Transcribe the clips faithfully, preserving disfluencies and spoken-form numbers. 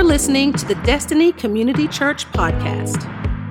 You're listening to the Destiny Community Church podcast.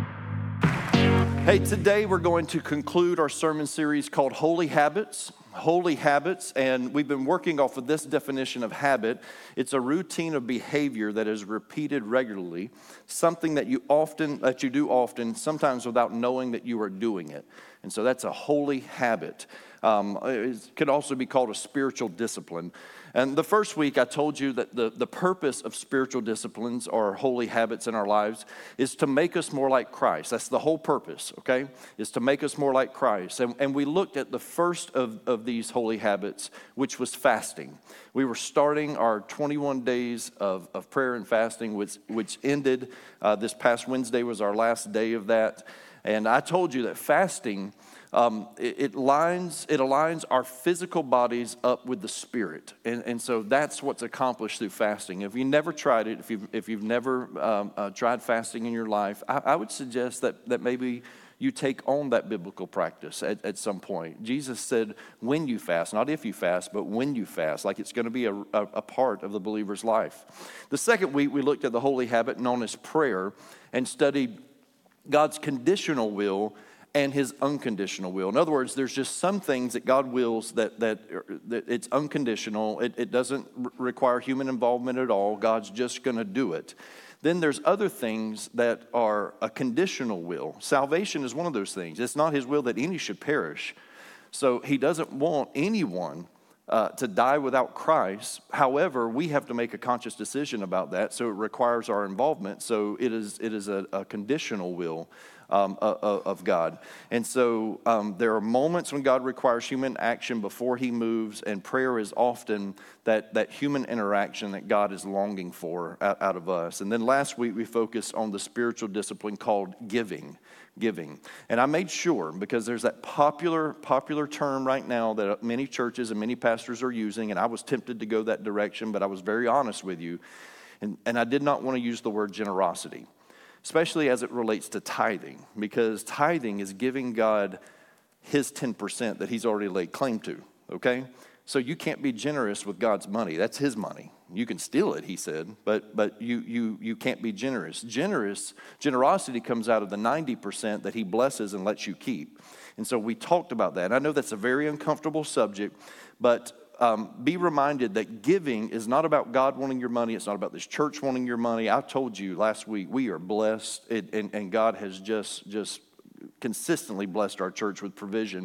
Hey, today we're going to conclude our sermon series called Holy Habits. Holy Habits, and we've been working off of this definition of habit. It's a routine of behavior that is repeated regularly, something that you often, that you do often, sometimes without knowing that you are doing it. And so that's a holy habit. Um, it could also be called a spiritual discipline. And the first week I told you that the, the purpose of spiritual disciplines or holy habits in our lives is to make us more like Christ. That's the whole purpose, okay? Is to make us more like Christ. And, and we looked at the first of, of these holy habits, which was fasting. We were starting our twenty-one days of, of prayer and fasting, which, which ended uh, this past Wednesday was our last day of that. And I told you that fasting, um, it, it, lines, it aligns our physical bodies up with the spirit. And, and so that's what's accomplished through fasting. If you never tried it, if you've, if you've never um, uh, tried fasting in your life, I, I would suggest that, that maybe you take on that biblical practice at, at some point. Jesus said when you fast, not if you fast, but when you fast, like it's going to be a, a, a part of the believer's life. The second week, we looked at the holy habit known as prayer and studied God's conditional will and his unconditional will. In other words, there's just some things that God wills that that, that it's unconditional. It, it doesn't require human involvement at all. God's just going to do it. Then there's other things that are a conditional will. Salvation is one of those things. It's not his will that any should perish. So he doesn't want anyone Uh, to die without Christ. However, we have to make a conscious decision about that, so it requires our involvement. So it is it is a, a conditional will um, uh, of God. And so um, there are moments when God requires human action before he moves, and prayer is often that, that human interaction that God is longing for out, out of us. And then last week we focused on the spiritual discipline called giving. Giving. And I made sure, because there's that popular popular term right now that many churches and many pastors are using, and I was tempted to go that direction, but I was very honest with you, and, and I did not want to use the word generosity, especially as it relates to tithing, because tithing is giving God his ten percent that he's already laid claim to, okay? So you can't be generous with God's money. That's his money. You can steal it, he said, but but you you you can't be generous. Generous generosity comes out of the ninety percent that he blesses and lets you keep. And so we talked about that. And I know that's a very uncomfortable subject, but um, be reminded that giving is not about God wanting your money. It's not about this church wanting your money. I told you last week, we are blessed, and, and, and God has just just consistently blessed our church with provision.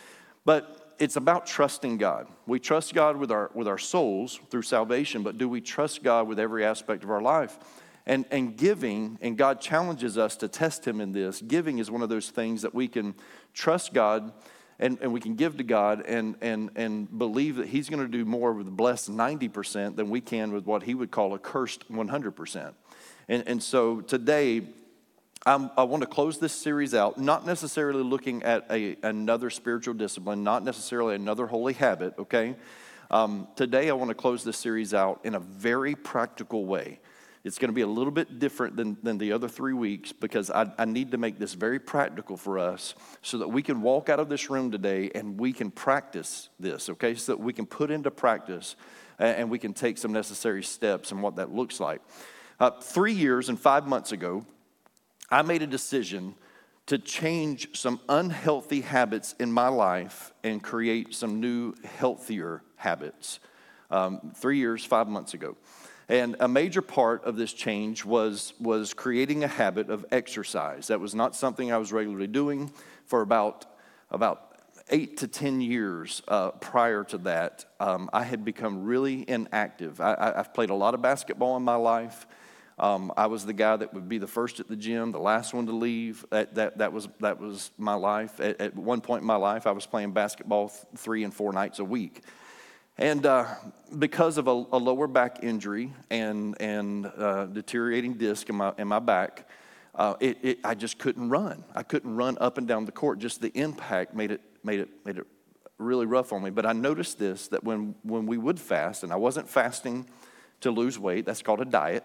But it's about trusting God. We trust God with our with our souls through salvation, but do we trust God with every aspect of our life? And and giving, and God challenges us to test him in this. Giving is one of those things that we can trust God and, and we can give to God and and and believe that he's going to do more with the blessed ninety percent than we can with what he would call a cursed one hundred percent. And and so today, I'm, I want to close this series out, not necessarily looking at a, another spiritual discipline, not necessarily another holy habit, okay? Um, today I want to close this series out in a very practical way. It's going to be a little bit different than, than the other three weeks because I, I need to make this very practical for us so that we can walk out of this room today and we can practice this, okay? So that we can put into practice and, and we can take some necessary steps in what that looks like. Uh, three years and five months ago, I made a decision to change some unhealthy habits in my life and create some new, healthier habits. Um, three years, five months ago. And a major part of this change was, was creating a habit of exercise. That was not something I was regularly doing for about, about eight to ten years uh, prior to that. Um, I had become really inactive. I, I, I've played a lot of basketball in my life. Um, I was the guy that would be the first at the gym, the last one to leave. That that that was that was my life. At, at one point in my life, I was playing basketball th- three and four nights a week, and uh, because of a, a lower back injury and and uh, deteriorating disc in my in my back, uh, it, it I just couldn't run. I couldn't run up and down the court. Just the impact made it made it made it really rough on me. But I noticed this, that when when we would fast, and I wasn't fasting to lose weight. That's called a diet.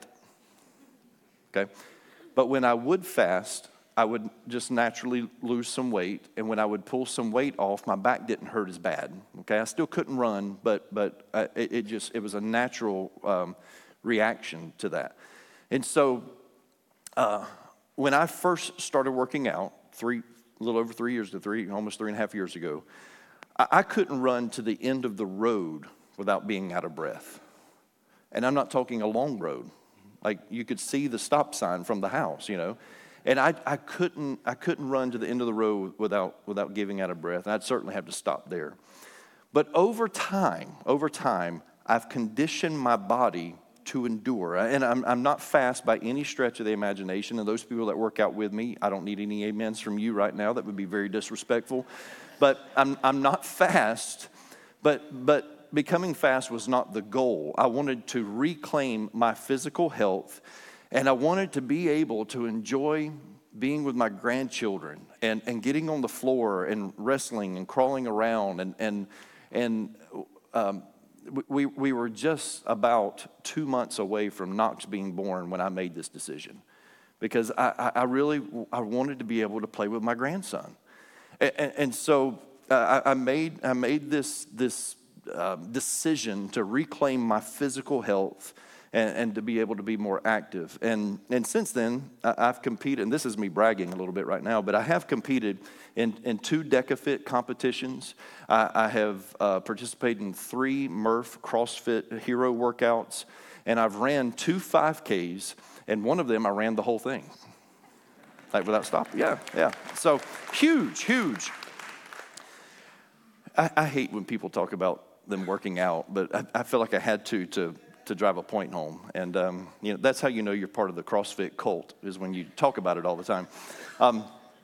Okay, but when I would fast, I would just naturally lose some weight, and when I would pull some weight off, my back didn't hurt as bad. Okay, I still couldn't run, but but I, it, it just it was a natural um, reaction to that. And so uh, when I first started working out, three, a little over three years to three, almost three and a half years ago, I, I couldn't run to the end of the road without being out of breath. And I'm not talking a long road. Like you could see the stop sign from the house, you know. And I, I couldn't I couldn't run to the end of the road without without giving out of breath. And I'd certainly have to stop there. But over time, over time, I've conditioned my body to endure. And I'm, I'm not fast by any stretch of the imagination. And those people that work out with me, I don't need any amens from you right now. That would be very disrespectful. But I'm I'm not fast, but but becoming fast was not the goal. I wanted to reclaim my physical health, and I wanted to be able to enjoy being with my grandchildren and, and getting on the floor and wrestling and crawling around. And and and um, we we were just about two months away from Knox being born when I made this decision, because I, I really I wanted to be able to play with my grandson. And, and so uh, I, I made I made this this uh, decision to reclaim my physical health and, and to be able to be more active. And and since then I, I've competed. And this is me bragging a little bit right now, but I have competed in in two DecaFit competitions. I, I have uh, participated in three Murph CrossFit Hero workouts, and I've ran two five Ks, and one of them I ran the whole thing. Like without stopping, yeah, yeah. So huge, huge. I, I hate when people talk about them working out, but I, I feel like I had to to to drive a point home. And um, you know, that's how you know you're part of the CrossFit cult, is when you talk about it all the time. Um,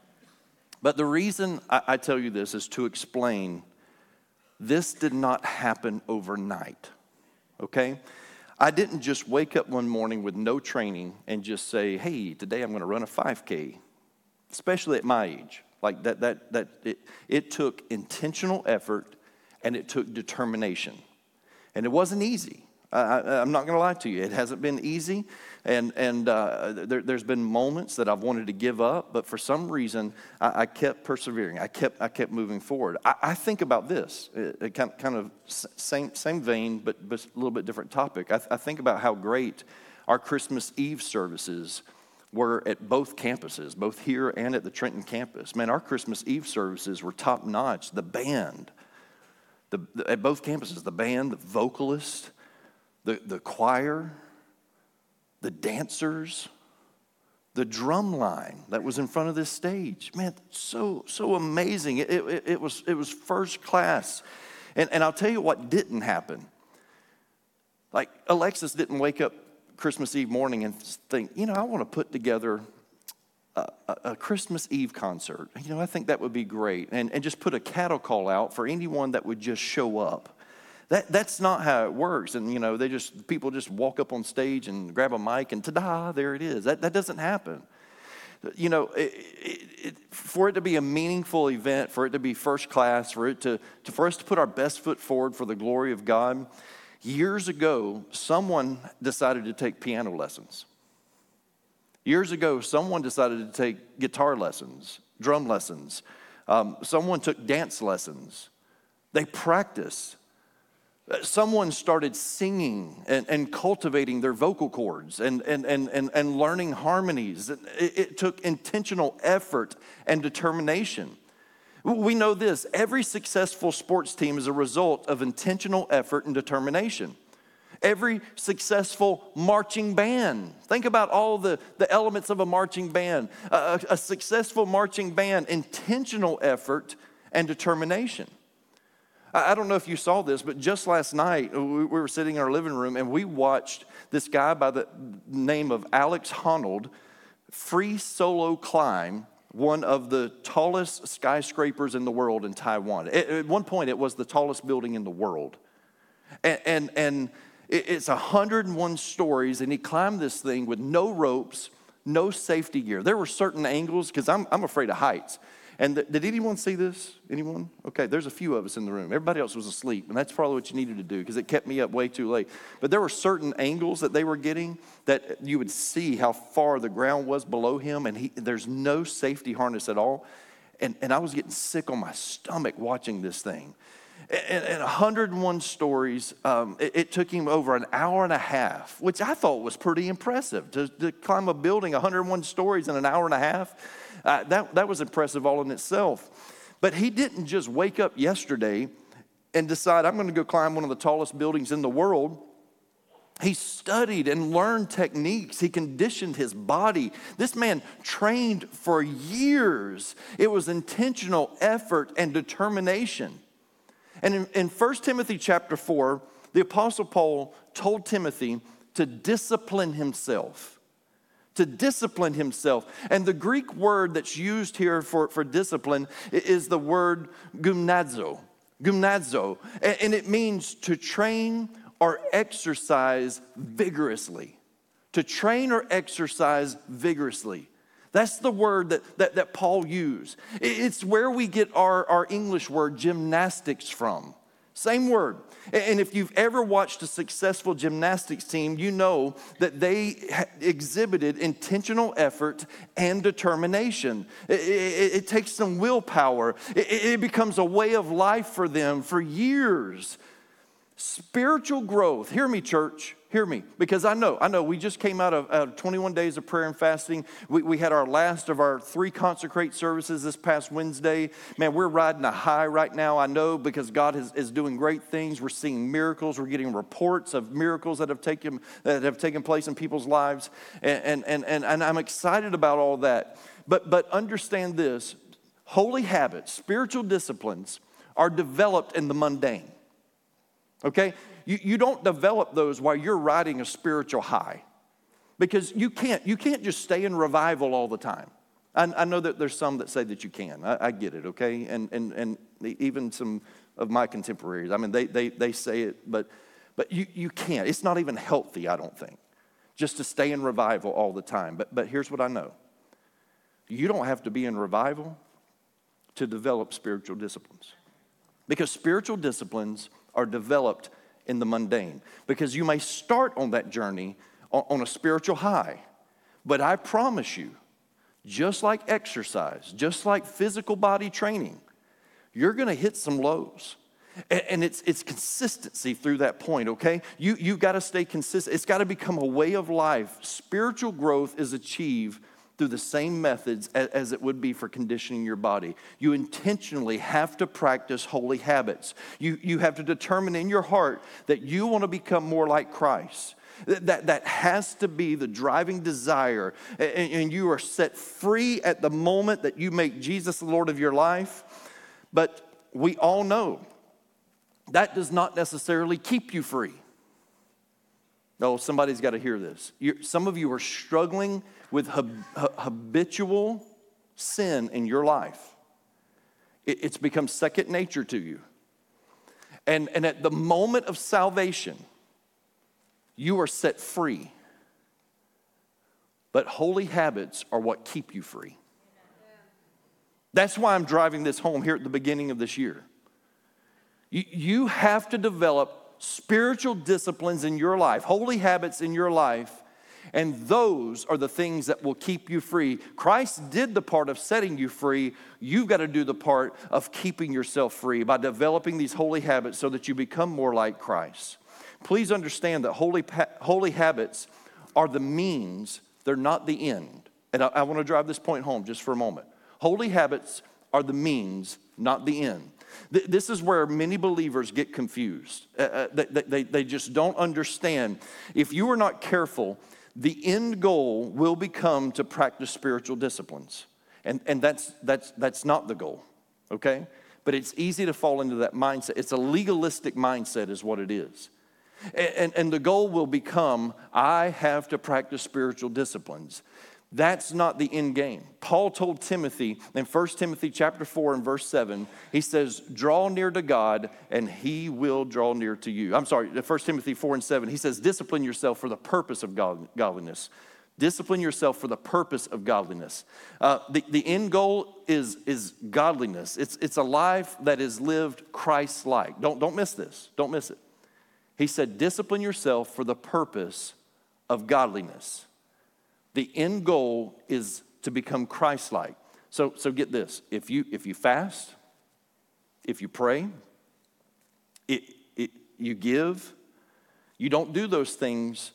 but the reason I, I tell you this is to explain this did not happen overnight. Okay. I didn't just wake up one morning with no training and just say, hey, today I'm going to run a five K, especially at my age. Like that, that, that it, it took intentional effort and it took determination. And it wasn't easy. I, I, I'm not going to lie to you. It hasn't been easy. And, and uh, there, there's been moments that I've wanted to give up, but for some reason, I, I kept persevering. I kept, I kept moving forward. I, I think about this, it, it kind, kind of same, same vein, but, but a little bit different topic. I, I think about how great our Christmas Eve services were at both campuses, both here and at the Trenton campus. Man, our Christmas Eve services were top notch. The band, the, the, at both campuses, the band, the vocalist, the, the choir, the dancers, the drum line that was in front of this stage. Man, so so amazing. It, it, it was it was first class. And, and I'll tell you what didn't happen. Like Alexis didn't wake up Christmas Eve morning and think, you know, I want to put together a, a, a Christmas Eve concert. You know, I think that would be great. And, and just put a cattle call out for anyone that would just show up. That, that's not how it works. And, you know, they just, people just walk up on stage and grab a mic and ta-da, there it is. That, that doesn't happen. You know, it, it, it, for it to be a meaningful event, for it to be first class, for it to, to, for us to put our best foot forward for the glory of God, years ago, someone decided to take piano lessons. Years ago, someone decided to take guitar lessons, drum lessons. Um, someone took dance lessons. They practiced. Someone started singing and, and cultivating their vocal cords and, and, and, and, and learning harmonies. It, it took intentional effort and determination. We know this, every successful sports team is a result of intentional effort and determination. Every successful marching band, think about all the, the elements of a marching band. A, a successful marching band, intentional effort and determination. I don't know if you saw this, but just last night, we were sitting in our living room and we watched this guy by the name of Alex Honnold free solo climb one of the tallest skyscrapers in the world in Taiwan. At one point, it was the tallest building in the world. And, and, and it's one hundred one stories, and he climbed this thing with no ropes, no safety gear. There were certain angles, because I'm, I'm afraid of heights. And th- did anyone see this? Anyone? Okay, there's a few of us in the room. Everybody else was asleep, and that's probably what you needed to do because it kept me up way too late. But there were certain angles that they were getting that you would see how far the ground was below him, and he, there's no safety harness at all. And, and I was getting sick on my stomach watching this thing. And, and one hundred one stories, um, it, it took him over an hour and a half, which I thought was pretty impressive. To, to climb a building one hundred one stories in an hour and a half, uh, that, that was impressive all in itself. But he didn't just wake up yesterday and decide, I'm going to go climb one of the tallest buildings in the world. He studied and learned techniques. He conditioned his body. This man trained for years. It was intentional effort and determination. And in, in First Timothy chapter four, the Apostle Paul told Timothy to discipline himself. To discipline himself. And the Greek word that's used here for, for discipline is the word gymnazo. Gymnazo. And, and it means to train or exercise vigorously. To train or exercise vigorously. That's the word that, that, that Paul used. It's where we get our, our English word gymnastics from. Same word. And if you've ever watched a successful gymnastics team, you know that they exhibited intentional effort and determination. It, it, it takes some willpower. It, it becomes a way of life for them for years. Spiritual growth. Hear me, church. Hear me, because I know, I know we just came out of, out of twenty-one days of prayer and fasting. We, we had our last of our three consecrate services this past Wednesday. Man, we're riding a high right now, I know, because God is, is doing great things. We're seeing miracles. We're getting reports of miracles that have taken, that have taken place in people's lives. And, and, and, and I'm excited about all that. But, but understand this, holy habits, spiritual disciplines are developed in the mundane. Okay? You, you don't develop those while you're riding a spiritual high, because you can't, you can't just stay in revival all the time. I, I know that there's some that say that you can. I, I get it, okay? And, and, and even some of my contemporaries, I mean, they, they, they say it, but, but you, you can't. It's not even healthy, I don't think, just to stay in revival all the time. But, but here's what I know. You don't have to be in revival to develop spiritual disciplines, because spiritual disciplines are developed in the mundane. Because you may start on that journey on, on a spiritual high, but I promise you, just like exercise, just like physical body training, you're gonna hit some lows. And, and it's, it's consistency through that point, okay? You, you gotta stay consistent. It's gotta become a way of life. Spiritual growth is achieved through the same methods as it would be for conditioning your body. You intentionally have to practice holy habits. You, you have to determine in your heart that you want to become more like Christ. That, that has to be the driving desire. And, and you are set free at the moment that you make Jesus the Lord of your life. But we all know that does not necessarily keep you free. No, somebody's got to hear this. You're, some of you are struggling with hab, habitual sin in your life. It, it's become second nature to you. And, and at the moment of salvation, you are set free. But holy habits are what keep you free. That's why I'm driving this home here at the beginning of this year. You, you have to develop spiritual disciplines in your life, holy habits in your life, and those are the things that will keep you free. Christ did the part of setting you free. You've got to do the part of keeping yourself free by developing these holy habits so that you become more like Christ. Please understand that holy, holy habits are the means, they're not the end. And I, I want to drive this point home just for a moment. Holy habits are the means, not the end. This is where many believers get confused. Uh, they, they, they just don't understand. If you are not careful, the end goal will become to practice spiritual disciplines. And, and that's, that's, that's not the goal, okay? But it's easy to fall into that mindset. It's a legalistic mindset is what it is. And, and, and the goal will become, I have to practice spiritual disciplines. That's not the end game. Paul told Timothy in First Timothy chapter four and verse seven, he says, draw near to God and he will draw near to you. I'm sorry, First Timothy four and seven, he says, discipline yourself for the purpose of godliness. Discipline yourself for the purpose of godliness. Uh, the, the end goal is, is godliness. It's, it's a life that is lived Christ-like. Don't, don't miss this. Don't miss it. He said, discipline yourself for the purpose of godliness. The end goal is to become Christ-like. So, so get this. If you, if you fast, if you pray, It, it, you give. You don't do those things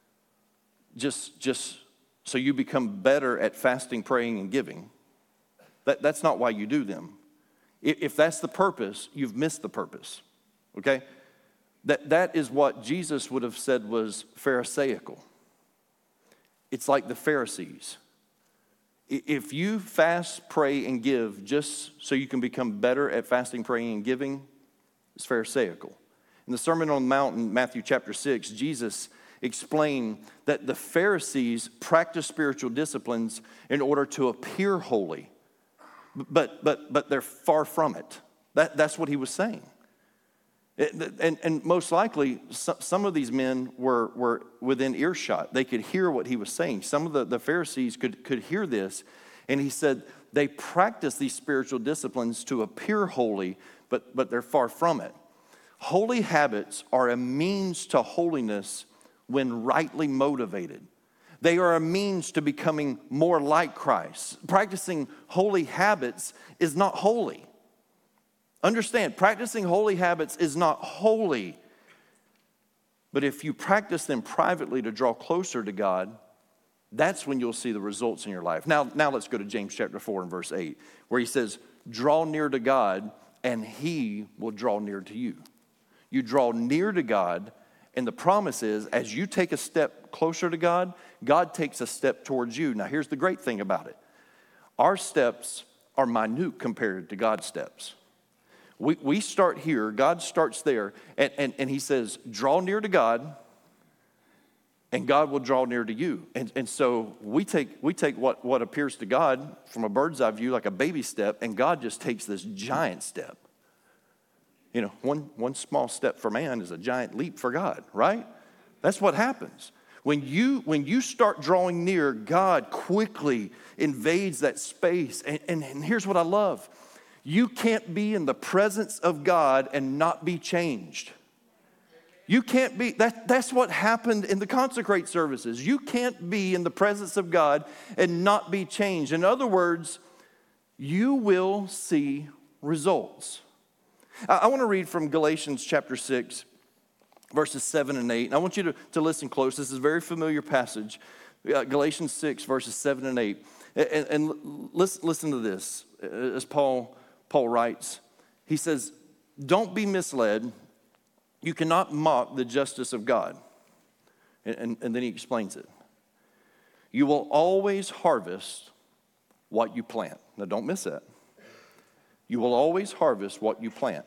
just, just so you become better at fasting, praying, and giving. That, that's not why you do them. If, if that's the purpose, you've missed the purpose, okay? That, that is what Jesus would have said was Pharisaical. It's like the Pharisees. If you fast, pray, and give just so you can become better at fasting, praying, and giving, it's Pharisaical. In the Sermon on the Mount in Matthew chapter six, Jesus explained that the Pharisees practice spiritual disciplines in order to appear holy, but, but, but they're far from it. That, that's what he was saying. It, and, and most likely, some of these men were, were within earshot. They could hear what he was saying. Some of the, the Pharisees could, could hear this, and he said they practice these spiritual disciplines to appear holy, but, but they're far from it. Holy habits are a means to holiness when rightly motivated. They are a means to becoming more like Christ. Practicing holy habits is not holy. Understand, practicing holy habits is not holy. But if you practice them privately to draw closer to God, that's when you'll see the results in your life. Now, now let's go to James chapter four and verse eight, where he says, draw near to God, and he will draw near to you. You draw near to God, and the promise is, as you take a step closer to God, God takes a step towards you. Now, here's the great thing about it. Our steps are minute compared to God's steps. We, we start here, God starts there, and, and, and he says, draw near to God, and God will draw near to you. And, and so we take, we take what, what appears to God from a bird's eye view like a baby step, and God just takes this giant step. You know, one, one small step for man is a giant leap for God, right? That's what happens. When you, when you start drawing near, God quickly invades that space. And, and, and here's what I love. You can't be in the presence of God and not be changed. You can't be, that, that's what happened in the consecrate services. You can't be in the presence of God and not be changed. In other words, you will see results. I, I want to read from Galatians chapter six, verses seven and eight. And I want you to, to listen close. This is a very familiar passage. Uh, Galatians six, verses seven and eight. And, and, and listen, listen to this as Paul Paul writes, he says, don't be misled. You cannot mock the justice of God. And, and, and then he explains it. You will always harvest what you plant. Now, don't miss that. You will always harvest what you plant.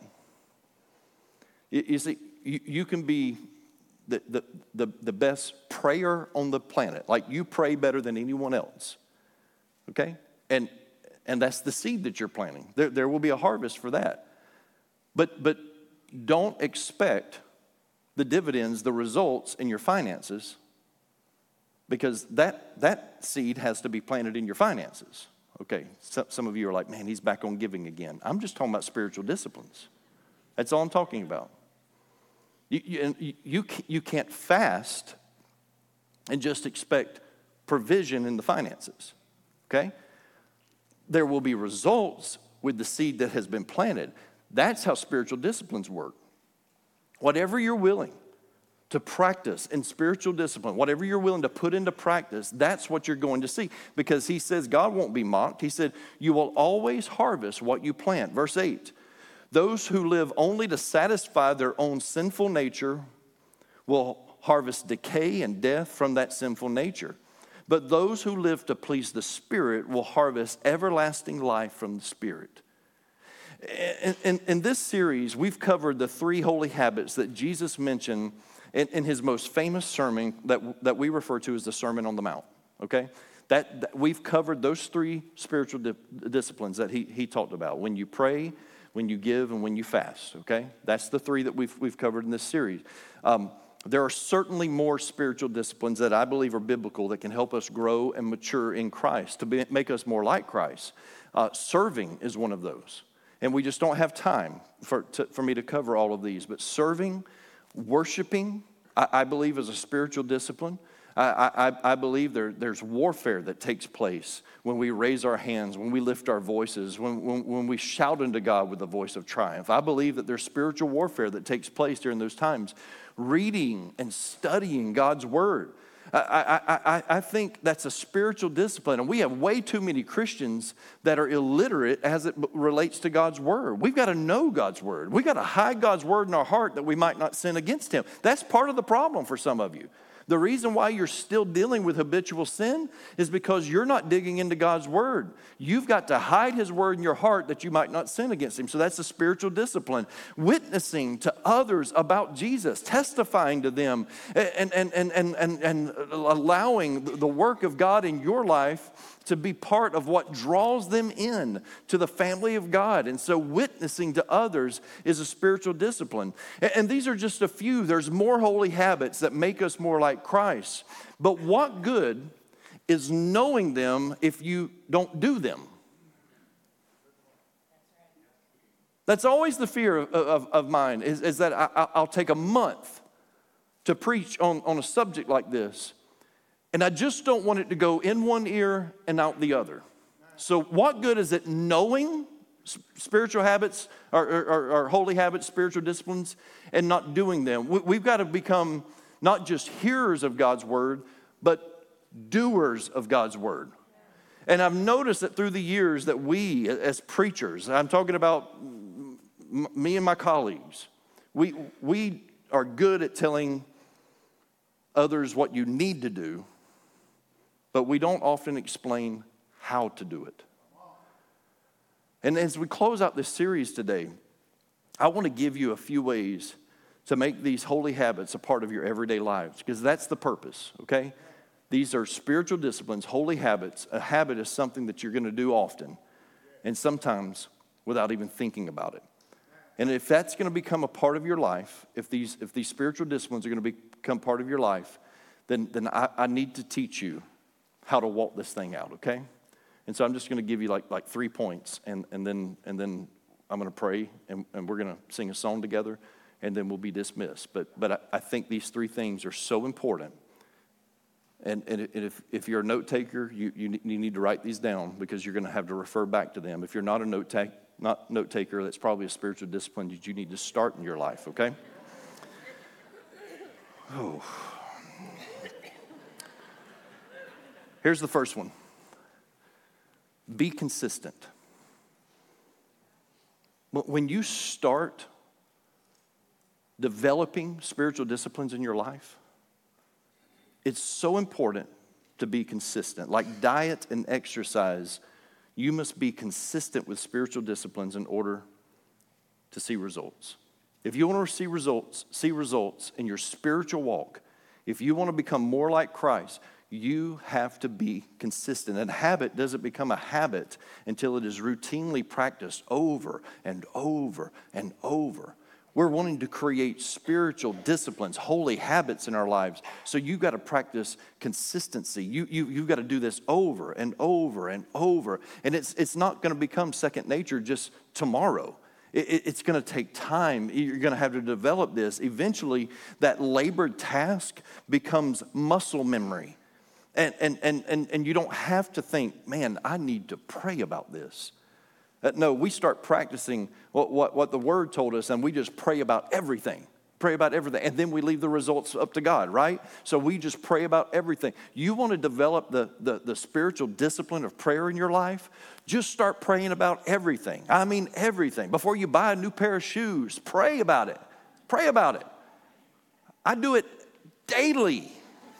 You, you see, you, you can be the, the, the, the best prayer on the planet. Like you pray better than anyone else. Okay? And And that's the seed that you're planting. There, there will be a harvest for that. But, but don't expect the dividends, the results in your finances, because that, that seed has to be planted in your finances. Okay, so, some of you are like, man, he's back on giving again. I'm just talking about spiritual disciplines. That's all I'm talking about. You, you, you, you can't fast and just expect provision in the finances, okay? There will be results with the seed that has been planted. That's how spiritual disciplines work. Whatever you're willing to practice in spiritual discipline, whatever you're willing to put into practice, that's what you're going to see. Because he says God won't be mocked. He said, you will always harvest what you plant. Verse eight, those who live only to satisfy their own sinful nature will harvest decay and death from that sinful nature. But those who live to please the Spirit will harvest everlasting life from the Spirit. In, in, in this series, we've covered the three holy habits that Jesus mentioned in, in his most famous sermon that, that we refer to as the Sermon on the Mount, okay? That, that we've covered those three spiritual di- disciplines that he, he talked about. When you pray, when you give, and when you fast, okay? That's the three that we've, we've covered in this series. Um, There are certainly more spiritual disciplines that I believe are biblical that can help us grow and mature in Christ, to be, make us more like Christ. Uh, serving is one of those. And we just don't have time for, to, for me to cover all of these. But serving, worshiping, I, I believe is a spiritual discipline. I, I, I believe there, there's warfare that takes place when we raise our hands, when we lift our voices, when, when, when we shout unto God with a voice of triumph. I believe that there's spiritual warfare that takes place during those times. Reading and studying God's word. I, I, I, I think that's a spiritual discipline. And we have way too many Christians that are illiterate as it relates to God's word. We've got to know God's word. We've got to hide God's word in our heart that we might not sin against him. That's part of the problem for some of you. The reason why you're still dealing with habitual sin is because you're not digging into God's word. You've got to hide his word in your heart that you might not sin against him. So that's a spiritual discipline. Witnessing to others about Jesus, testifying to them, and, and, and, and, and, and allowing the work of God in your life to be part of what draws them in to the family of God. And so witnessing to others is a spiritual discipline. And these are just a few. There's more holy habits that make us more like Christ. But what good is knowing them if you don't do them? That's always the fear of, of, of mine, is, is that I, I'll take a month to preach on, on a subject like this. And I just don't want it to go in one ear and out the other. So what good is it knowing spiritual habits or, or, or holy habits, spiritual disciplines, and not doing them? We've got to become not just hearers of God's word, but doers of God's word. And I've noticed that through the years that we as preachers, I'm talking about me and my colleagues, we, we are good at telling others what you need to do, but we don't often explain how to do it. And as we close out this series today, I want to give you a few ways to make these holy habits a part of your everyday lives, because that's the purpose, okay? These are spiritual disciplines, holy habits. A habit is something that you're going to do often, and sometimes without even thinking about it. And if that's going to become a part of your life, if these if these spiritual disciplines are going to become part of your life, then, then I, I need to teach you how to walk this thing out, okay? And so I'm just going to give you like like three points, and, and then and then I'm going to pray, and, and we're going to sing a song together, and then we'll be dismissed. But but I, I think these three things are so important. And, and if, if you're a note taker, you, you, you need to write these down, because you're going to have to refer back to them. If you're not a note take, not note taker, that's probably a spiritual discipline that you need to start in your life, okay? Oh. Here's the first one. Be consistent. When you start developing spiritual disciplines in your life, it's so important to be consistent. Like diet and exercise, you must be consistent with spiritual disciplines in order to see results. If you want to see results, see results in your spiritual walk, if you want to become more like Christ, you have to be consistent. And habit doesn't become a habit until it is routinely practiced over and over and over. We're wanting to create spiritual disciplines, holy habits in our lives. So you've got to practice consistency. You, you, you've got to do this over and over and over. And it's, it's not going to become second nature just tomorrow. It, it's going to take time. You're going to have to develop this. Eventually, that labored task becomes muscle memory. And, and, and, and, and you don't have to think, man, I need to pray about this. Uh, no, we start practicing what, what, what the Word told us, and we just pray about everything. Pray about everything. And then we leave the results up to God, right? So we just pray about everything. You want to develop the, the, the spiritual discipline of prayer in your life? Just start praying about everything. I mean everything. Before you buy a new pair of shoes, pray about it. Pray about it. I do it daily.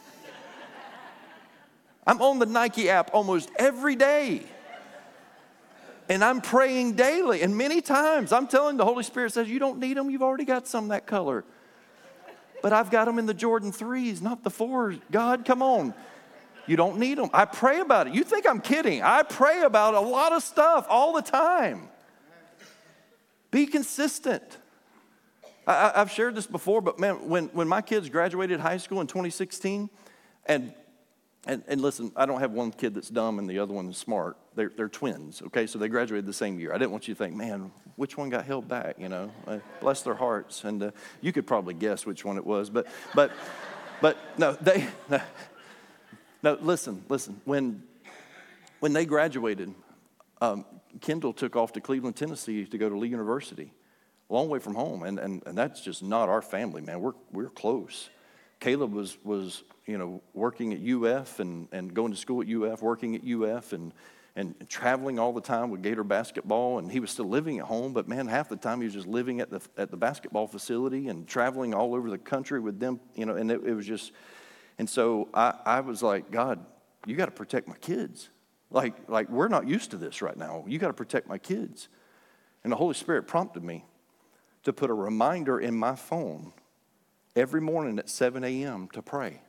I'm on the Nike app almost every day. And I'm praying daily. And many times I'm telling the Holy Spirit says, you don't need them. You've already got some that color. But I've got them in the Jordan threes, not the fours. God, come on. You don't need them. I pray about it. You think I'm kidding. I pray about a lot of stuff all the time. Be consistent. I, I've shared this before, but man, when, when my kids graduated high school in twenty sixteen, and And, and listen, I don't have one kid that's dumb and the other one is smart. They're, they're twins, okay? So they graduated the same year. I didn't want you to think, man, which one got held back, you know? Uh, bless their hearts. And uh, you could probably guess which one it was. But, but, but no, they, no, no, listen, listen. When, when they graduated, um, Kendall took off to Cleveland, Tennessee to go to Lee University, a long way from home. And, and, and that's just not our family, man. We're, we're close. Caleb was, was you know, working at U F and, and going to school at U F, working at U F and, and traveling all the time with Gator basketball. And he was still living at home, but man, half the time he was just living at the at the basketball facility and traveling all over the country with them, you know, and it, it was just, and so I, I was like, God, you got to protect my kids. Like, like we're not used to this right now. You got to protect my kids. And the Holy Spirit prompted me to put a reminder in my phone every morning at seven a.m. to pray.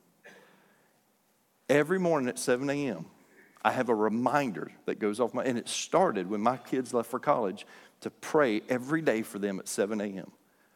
Every morning at seven a.m., I have a reminder that goes off my, and it started when my kids left for college to pray every day for them at seven a.m.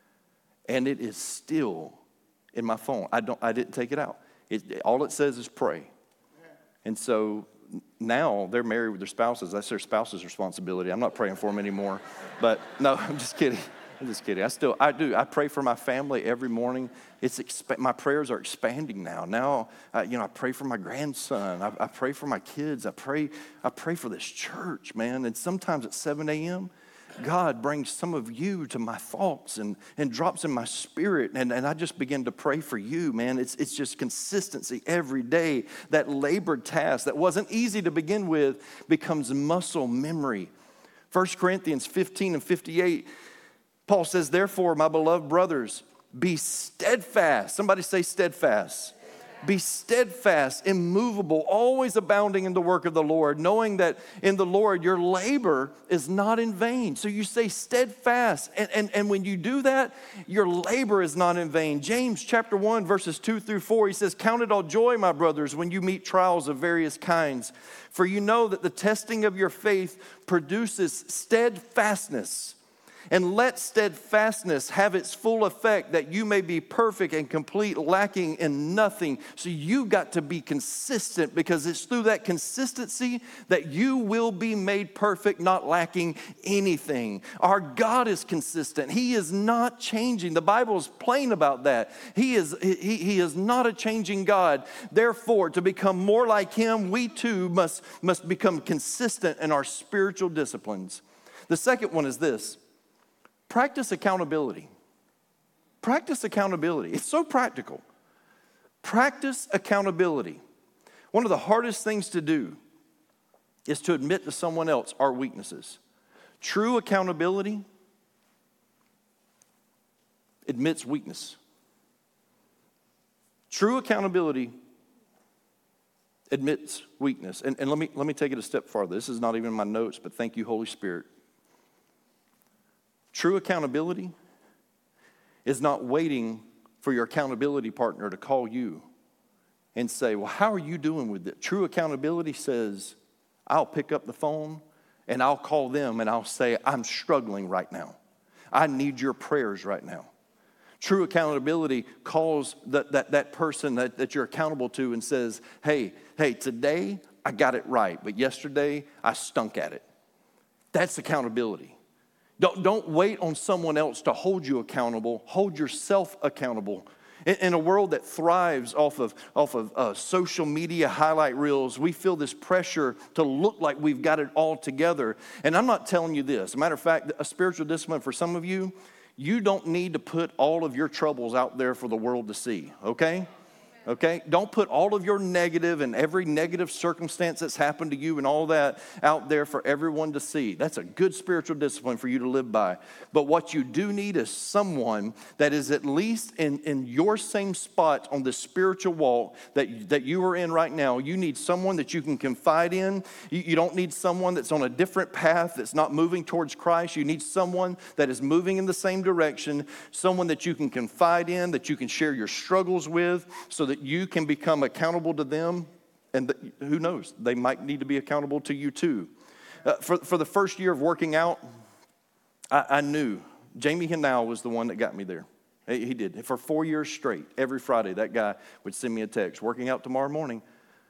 And it is still in my phone. I don't, I didn't take it out. It, all it says is pray. And so now they're married with their spouses. That's their spouse's responsibility. I'm not praying for them anymore. But no, I'm just kidding. I'm just kidding. I still, I do. I pray for my family every morning. It's exp- my prayers are expanding now. Now, uh, you know, I pray for my grandson. I, I pray for my kids. I pray, I pray for this church, man. And sometimes at seven a.m., God brings some of you to my thoughts and, and drops in my spirit. And, and I just begin to pray for you, man. It's, it's just consistency every day. That labored task that wasn't easy to begin with becomes muscle memory. First Corinthians fifteen and fifty-eight, Paul says, therefore, my beloved brothers, be steadfast. Somebody say steadfast. Be steadfast, immovable, always abounding in the work of the Lord, knowing that in the Lord your labor is not in vain. So you say steadfast. And, and, and when you do that, your labor is not in vain. James chapter one, verses two through four, he says, count it all joy, my brothers, when you meet trials of various kinds. For you know that the testing of your faith produces steadfastness. And let steadfastness have its full effect, that you may be perfect and complete, lacking in nothing. So you got to be consistent, because it's through that consistency that you will be made perfect, not lacking anything. Our God is consistent. He is not changing. The Bible is plain about that. He is, he, he is not a changing God. Therefore, to become more like Him, we too must, must become consistent in our spiritual disciplines. The second one is this. Practice accountability. Practice accountability. It's so practical. Practice accountability. One of the hardest things to do is to admit to someone else our weaknesses. True accountability admits weakness. True accountability admits weakness. And, and let me, let me take it a step farther. This is not even in my notes, but thank you, Holy Spirit. True accountability is not waiting for your accountability partner to call you and say, well, how are you doing with it? True accountability says, I'll pick up the phone and I'll call them and I'll say, I'm struggling right now. I need your prayers right now. True accountability calls that, that, that person that, that you're accountable to and says, hey, hey, today I got it right, but yesterday I stunk at it. That's accountability. Don't, don't wait on someone else to hold you accountable. Hold yourself accountable. In, in a world that thrives off of, off of uh, social media highlight reels, we feel this pressure to look like we've got it all together. And I'm not telling you this. As a matter of fact, a spiritual discipline for some of you, you don't need to put all of your troubles out there for the world to see, okay? Okay? Don't put all of your negative and every negative circumstance that's happened to you and all that out there for everyone to see. That's a good spiritual discipline for you to live by. But what you do need is someone that is at least in, in your same spot on the spiritual walk that, that you are in right now. You need someone that you can confide in. You, you don't need someone that's on a different path, that's not moving towards Christ. You need someone that is moving in the same direction, someone that you can confide in, that you can share your struggles with, so that you can become accountable to them, and the, who knows, they might need to be accountable to you too. Uh, for, for the first year of working out, I, I knew Jamie Hinnow was the one that got me there. He, he did. For four years straight, every Friday, that guy would send me a text, working out tomorrow morning.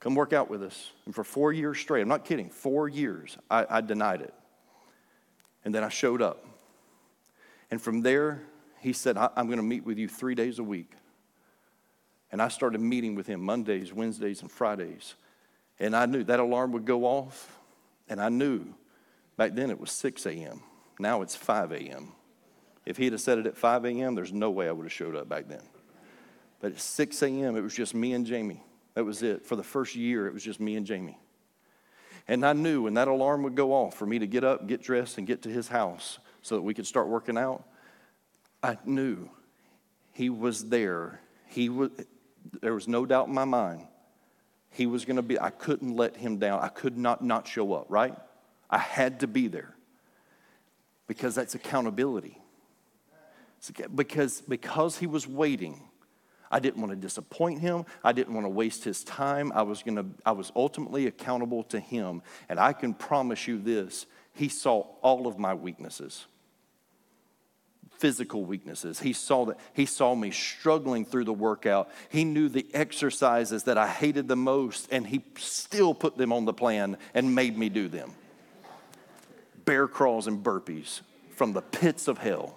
come work out with us. And for four years straight, I'm not kidding, four years, I, I denied it. And then I showed up. And from there, he said, I'm going to meet with you three days a week. And I started meeting with him Mondays, Wednesdays, and Fridays. And I knew that alarm would go off. And I knew back then it was six a.m. Now it's five a.m. If he'd have said it at five a.m., there's no way I would have showed up back then. But at six a.m., it was just me and Jamie. That was it. For the first year, it was just me and Jamie. And I knew when that alarm would go off for me to get up, get dressed, and get to his house so that we could start working out, I knew he was there. He was, there was no doubt in my mind. He was going to be, I couldn't let him down. I could not not show up, right? I had to be there because that's accountability. Because, because he was waiting, I didn't want to disappoint him. I didn't want to waste his time. I was going to, I was ultimately accountable to him. And I can promise you this, he saw all of my weaknesses. Physical weaknesses. He saw that. He saw me struggling through the workout. He knew the exercises that I hated the most, and he still put them on the plan and made me do them. Bear crawls and burpees from the pits of hell.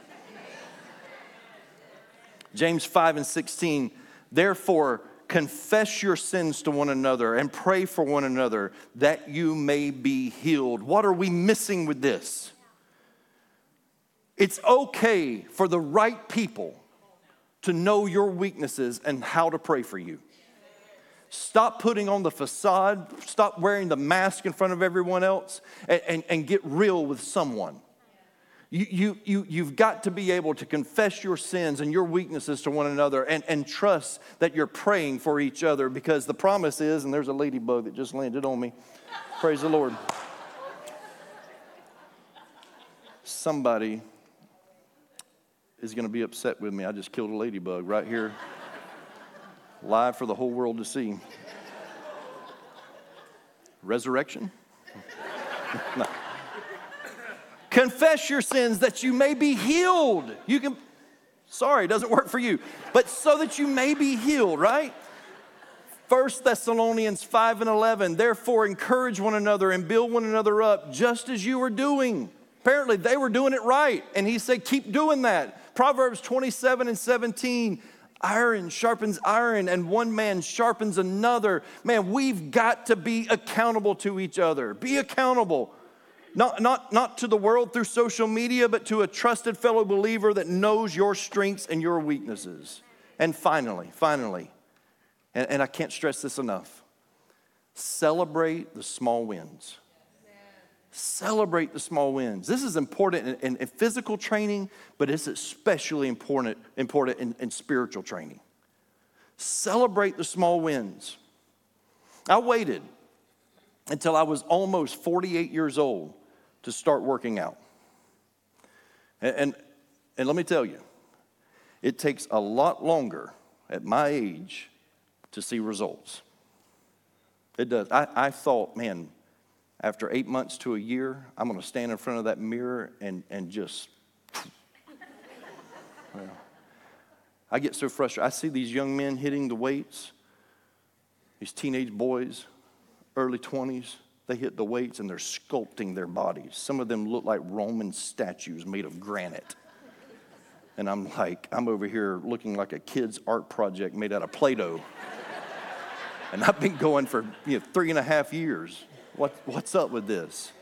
James five and sixteen, therefore confess your sins to one another and pray for one another that you may be healed. What are we missing with this? It's okay for the right people to know your weaknesses and how to pray for you. Stop putting on the facade. Stop wearing the mask in front of everyone else and, and, and get real with someone. You, you, you, you've got to be able to confess your sins and your weaknesses to one another and, and trust that you're praying for each other, because the promise is, and there's a ladybug that just landed on me. Praise the Lord. Somebody is going to be upset with me. I just killed a ladybug right here, live for the whole world to see. Resurrection? No. Confess your sins that you may be healed. You can, sorry, it doesn't work for you, but so that you may be healed, right? First Thessalonians five and eleven, therefore encourage one another and build one another up just as you are doing. Apparently they were doing it right, and he said keep doing that. Proverbs twenty-seven and seventeen, iron sharpens iron and one man sharpens another. Man, we've got to be accountable to each other. Be accountable. Not, not, not to the world through social media, but to a trusted fellow believer that knows your strengths and your weaknesses. And finally, finally, and, and I can't stress this enough, celebrate the small wins. Celebrate the small wins. This is important in, in, in physical training, but it's especially important, important in, in spiritual training. Celebrate the small wins. I waited until I was almost forty-eight years old to start working out. And, and, and let me tell you, it takes a lot longer at my age to see results. It does. I, I thought, man, after eight months to a year, I'm going to stand in front of that mirror and, and just, well, I get so frustrated. I see these young men hitting the weights, these teenage boys, early twenties, they hit the weights and they're sculpting their bodies. Some of them look like Roman statues made of granite. And I'm like, I'm over here looking like a kid's art project made out of Play-Doh. And I've been going for you know, three and a half years. What, what's up with this?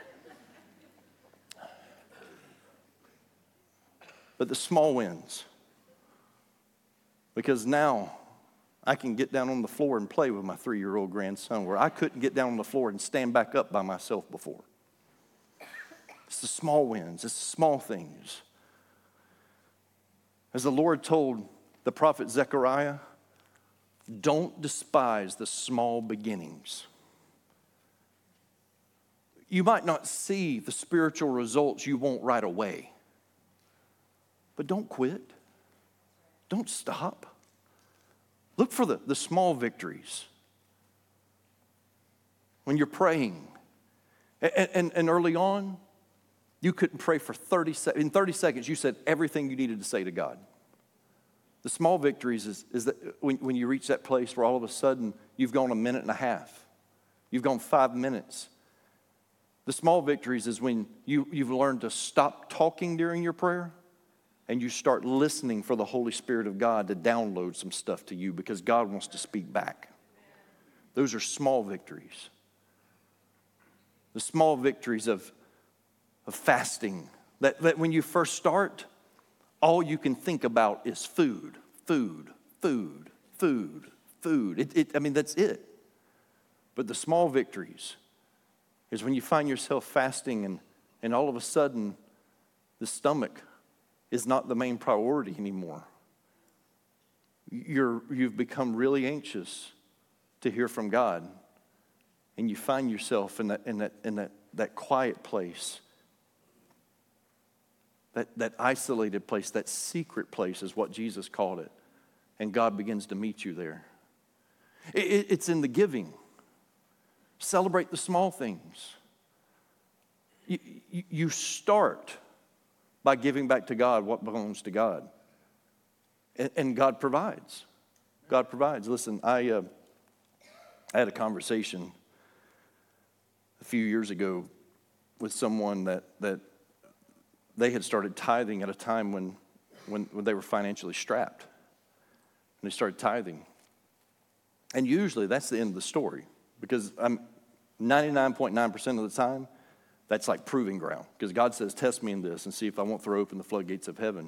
But the small wins. Because now I can get down on the floor and play with my three-year-old grandson where I couldn't get down on the floor and stand back up by myself before. It's the small wins. It's the small things. As the Lord told the prophet Zechariah, don't despise the small beginnings. You might not see the spiritual results you want right away, but don't quit. Don't stop. Look for the, the small victories. When you're praying, and, and, and early on, you couldn't pray for thirty seconds. In thirty seconds, you said everything you needed to say to God. The small victories is, is that when, when you reach that place where all of a sudden you've gone a minute and a half. You've gone five minutes. The small victories is when you, you've learned to stop talking during your prayer and you start listening for the Holy Spirit of God to download some stuff to you because God wants to speak back. Those are small victories. The small victories of, of fasting. That, that when you first start, all you can think about is food, food, food, food, food. It, it, I mean, that's it. But the small victories is when you find yourself fasting and, and all of a sudden the stomach is not the main priority anymore. You're, you've become really anxious to hear from God. And you find yourself in that, in that, in that, that quiet place, that, that isolated place, that secret place is what Jesus called it. And God begins to meet you there. It, it, it's in the giving. Celebrate the small things. You, you, you start by giving back to God what belongs to God. And, and God provides. God provides. Listen, I, uh, I had a conversation a few years ago with someone that, that they had started tithing at a time when, when, when they were financially strapped. And they started tithing. And usually that's the end of the story because I'm ninety-nine point nine percent of the time, that's like proving ground. Because God says, test me in this and see if I won't throw open the floodgates of heaven.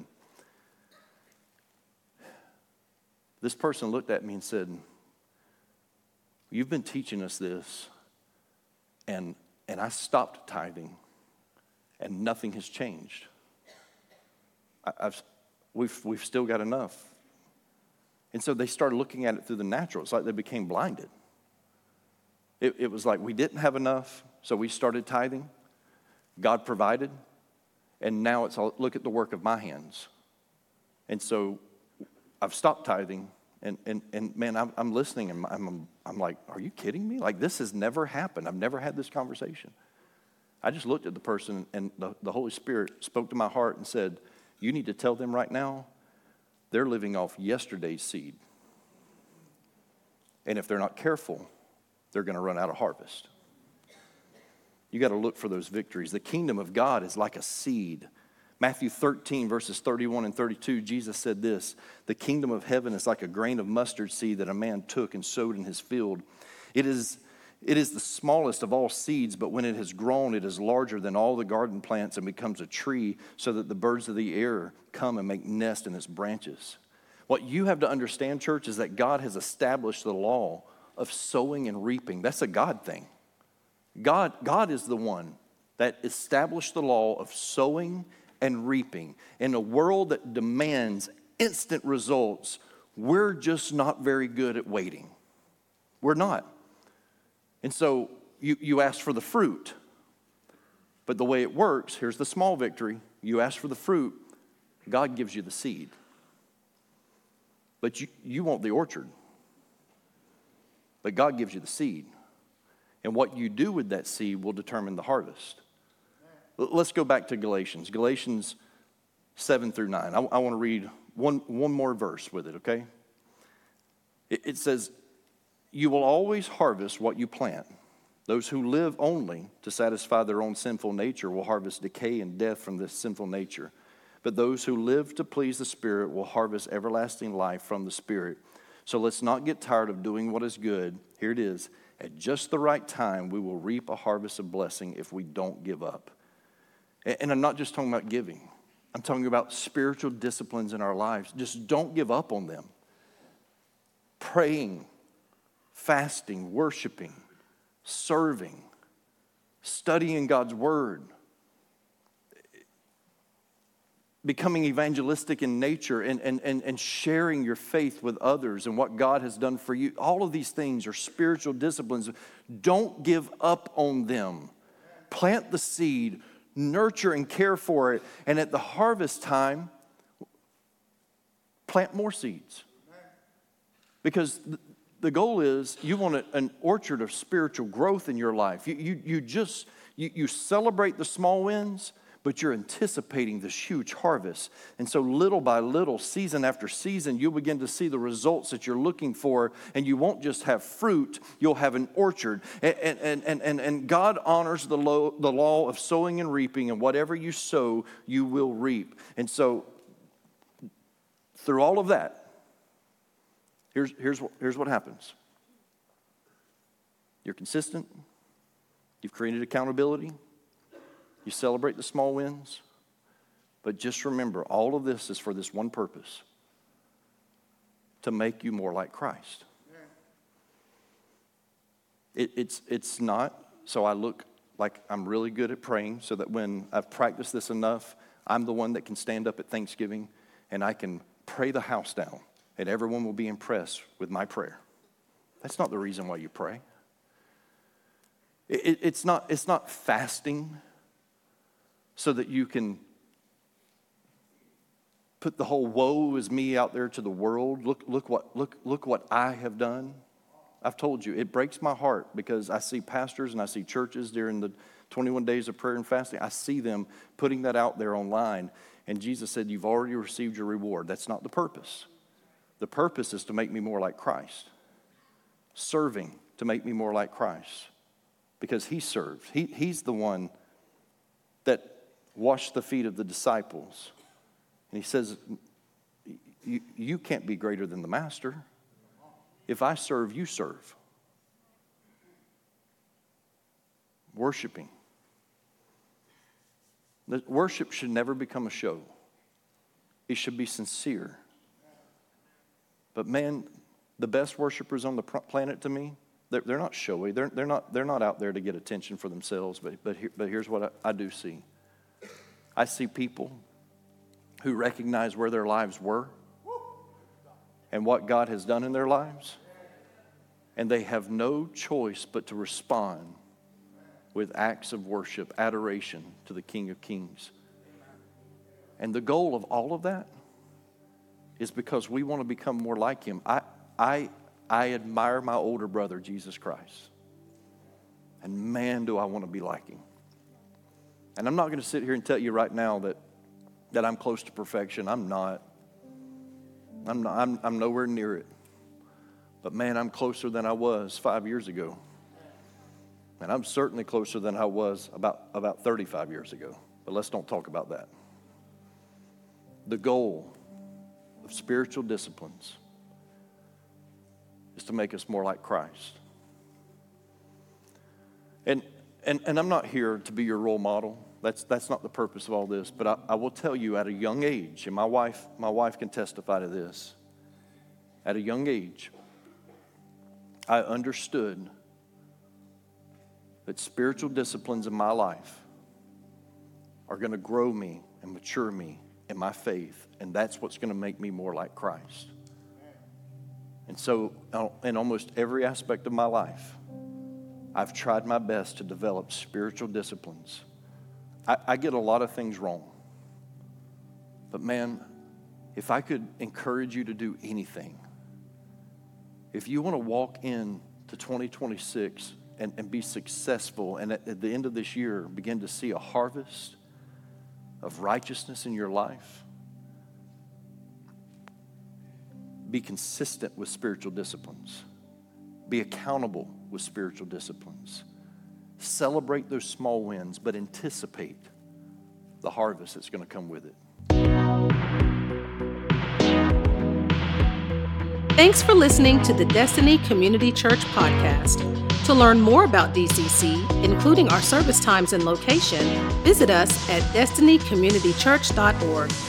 This person looked at me and said, you've been teaching us this, and, and I stopped tithing, and nothing has changed. I, I've, we've, we've still got enough. And so they started looking at it through the natural. It's like they became blinded. It, it was like we didn't have enough, so we started tithing. God provided, and now it's all, look at the work of my hands. And so I've stopped tithing, and and and man, I'm, I'm listening, and I'm I'm like, are you kidding me? Like this has never happened. I've never had this conversation. I just looked at the person, and the, the Holy Spirit spoke to my heart and said, you need to tell them right now, they're living off yesterday's seed. And if they're not careful, they're going to run out of harvest. You got to look for those victories. The kingdom of God is like a seed. Matthew thirteen, verses thirty-one and thirty-two, Jesus said this, the kingdom of heaven is like a grain of mustard seed that a man took and sowed in his field. It is, it is the smallest of all seeds, but when it has grown, it is larger than all the garden plants and becomes a tree so that the birds of the air come and make nest in its branches. What you have to understand, church, is that God has established the law of sowing and reaping. That's a God thing. God, God is the one that established the law of sowing and reaping. In a world that demands instant results, we're just not very good at waiting. We're not. And so you, you ask for the fruit. But the way it works, here's the small victory. You ask for the fruit, God gives you the seed. But you, you want the orchard. But God gives you the seed. And what you do with that seed will determine the harvest. Let's go back to Galatians. Galatians seven through nine. I, I want to read one, one more verse with it, okay? It, it says, you will always harvest what you plant. Those who live only to satisfy their own sinful nature will harvest decay and death from this sinful nature. But those who live to please the Spirit will harvest everlasting life from the Spirit. So let's not get tired of doing what is good. Here it is. At just the right time, we will reap a harvest of blessing if we don't give up. And I'm not just talking about giving. I'm talking about spiritual disciplines in our lives. Just don't give up on them. Praying, fasting, worshiping, serving, studying God's word, becoming evangelistic in nature and, and, and, and sharing your faith with others and what God has done for you. All of these things are spiritual disciplines. Don't give up on them. Plant the seed, nurture and care for it, and at the harvest time, plant more seeds. Because the goal is you want an orchard of spiritual growth in your life. You, you, you just, you, you celebrate the small wins, but you're anticipating this huge harvest. And so little by little, season after season, you'll begin to see the results that you're looking for, and you won't just have fruit, you'll have an orchard. And, and, and, and, and God honors the law, the law of sowing and reaping, and whatever you sow, you will reap. And so through all of that, here's, here's, what, here's what happens. You're consistent. You've created accountability. You celebrate the small wins. But just remember, all of this is for this one purpose: to make you more like Christ. It, it's, it's not so I look like I'm really good at praying, so that when I've practiced this enough, I'm the one that can stand up at Thanksgiving and I can pray the house down and everyone will be impressed with my prayer. That's not the reason why you pray. It, it, it's not, it's not fasting so that you can put the whole woe is me out there to the world. Look, look what, look, look what I have done. I've told you, it breaks my heart because I see pastors and I see churches during the twenty-one days of prayer and fasting. I see them putting that out there online. And Jesus said, you've already received your reward. That's not the purpose. The purpose is to make me more like Christ. Serving to make me more like Christ. Because he served. He, he's the one that washed the feet of the disciples. And he says, you, you can't be greater than the master. If I serve, you serve. Worshiping. The worship should never become a show. It should be sincere. But man, the best worshipers on the planet to me, they're, they're not showy. They're, they're, not, they're not out there to get attention for themselves. But, but, here, but here's what I, I do see. I see people who recognize where their lives were and what God has done in their lives. And they have no choice but to respond with acts of worship, adoration to the King of Kings. And the goal of all of that is because we want to become more like him. I, I, I admire my older brother, Jesus Christ. And man, do I want to be like him. And I'm not going to sit here and tell you right now that, that I'm close to perfection. I'm not. I'm, not I'm, I'm nowhere near it. But man, I'm closer than I was five years ago. And I'm certainly closer than I was about, about thirty-five years ago. But let's don't talk about that. The goal of spiritual disciplines is to make us more like Christ. And and, and I'm not here to be your role model. That's that's not the purpose of all this. But I, I will tell you at a young age, and my wife, my wife can testify to this. At a young age, I understood that spiritual disciplines in my life are going to grow me and mature me in my faith, and that's what's going to make me more like Christ. And so in almost every aspect of my life, I've tried my best to develop spiritual disciplines. I, I get a lot of things wrong. But man, if I could encourage you to do anything, if you want to walk into twenty twenty-six and, and be successful, and at, at the end of this year begin to see a harvest of righteousness in your life, be consistent with spiritual disciplines. Be accountable with spiritual disciplines. Celebrate those small wins, but anticipate the harvest that's going to come with it. Thanks for listening to the Destiny Community Church podcast. To learn more about D C C, including our service times and location, visit us at destiny community church dot org.